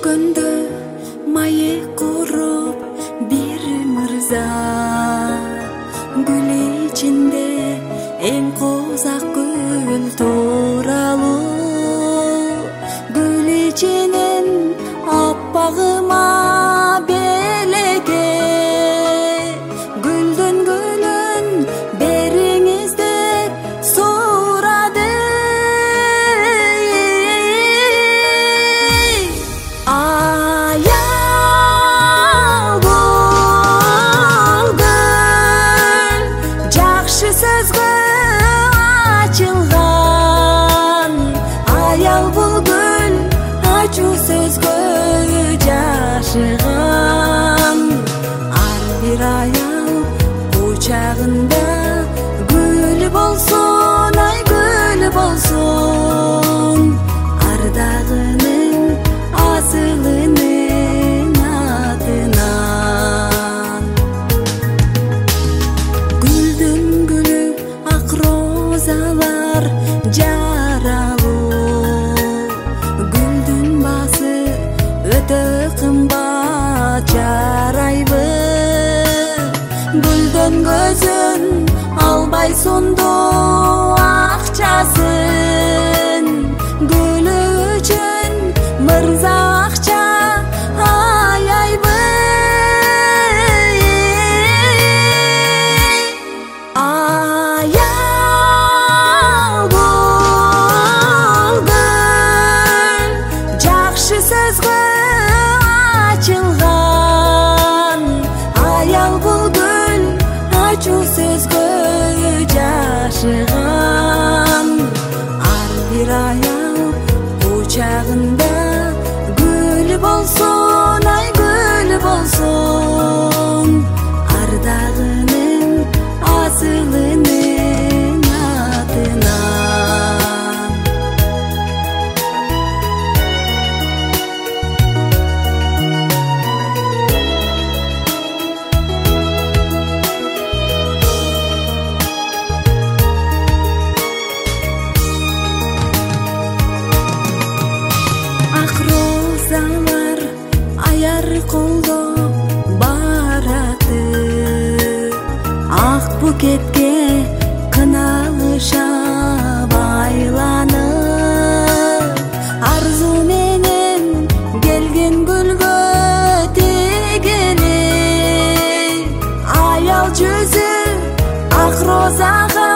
түшкөндө маек куруп бир мырза, гүл ичинде эң козак гүл тууралуу, гүл ичинен аппагыма белеге, гүлдөн гүлүн бериңиз деп сурады. Аял бул гүл жакшы сөзгө ачылган, аял бул гүл ачуу сөзгө жашыган. Ар бир аял кучагында гүл болсун, ай гүл болсун, ардагынын асылынын атынан. Гүлдүн гүлү ак розалар жаралуу, гүлдүн басы өтө кымбат жарайбы, гүлдөн көзүн албай сунду акчасын, гүл үчүн мырза акча аяйбы. Аял бул гүл жакшы сөзгө ачылган, аял бул гүл ачуу сөзгө жашыган. Ар бир аял кучагында гүл болсун, ай гүл болсун, ардагынын асылынын атынан. Ак розалар аяр колдо бараты, ак букетке кыналыша байланып, арзу менен келген гүлгө тегелей, аял жүзү ак розага